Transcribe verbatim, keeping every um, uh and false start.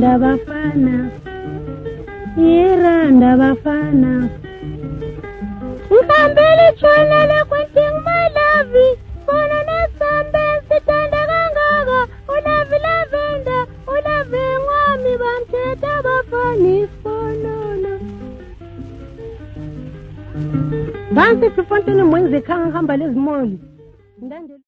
Iranda bafana, Iranda bafana. Ngihambile itshonele kwenting malavi, bona nesambe sithanda kangaka, ulavi lavenda, ulavi ngwami bamthetha bafana isifonolo. Bansi sifontini mwenze khanga hamba lezimoli.